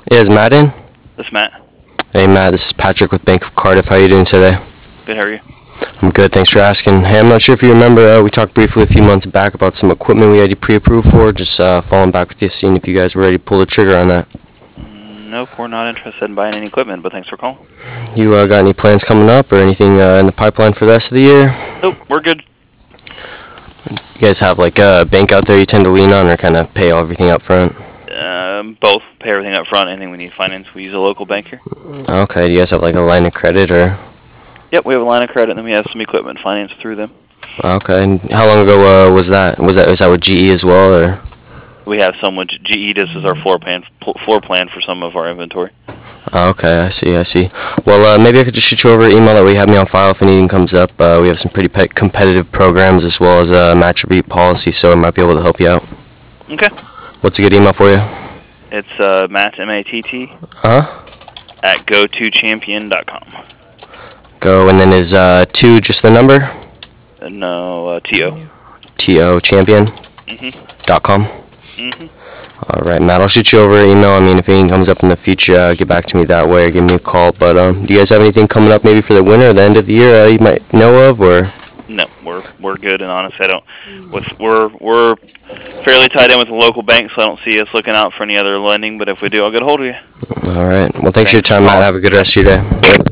Is Matt in? This is Matt. Hey Matt, this is Patrick with Bank of Cardiff. How are you doing today? Good, how are you? I'm good, thanks for asking. Hey, I'm not sure if you remember, we talked briefly a few months back about some equipment we had you pre-approved for. Just following back with you, seeing if you guys were ready to pull the trigger on that. Nope, we're not interested in buying any equipment, but thanks for calling. You got any plans coming up or anything in the pipeline for the rest of the year? Nope, we're good. You guys have like a bank out there you tend to lean on, or kind of pay everything up front? Both. Pay everything up front. Anything we need finance, we use a local bank here. Okay, do you guys have like a line of credit or? Yep, we have a line of credit, and then we have some equipment financed through them. Okay, and how long ago was that? Was that with GE as well, or? We have some with GE. This is our floor plan for some of our inventory. Okay, I see. Well, maybe I could just shoot you over an email that we have me on file if anything comes up. We have some pretty competitive programs as well as a match or beat policy, so I might be able to help you out. Okay. What's a good email for you? It's Matt, M-A-T-T, Uh-huh. at GoToChampion.com. Go, and then is 2 just the number? No, T-O. T-O, champion? .com. All right, Matt, I'll shoot you over an email. I mean, if anything comes up in the future, get back to me that way or give me a call. But do you guys have anything coming up maybe for the winter or the end of the year you might know of, or? No, we're good, and honestly, we're fairly tied in with a local bank, so I don't see us looking out for any other lending. But if we do, I'll get a hold of you. All right. Well, thanks for your time, Matt. Have a good rest of your day.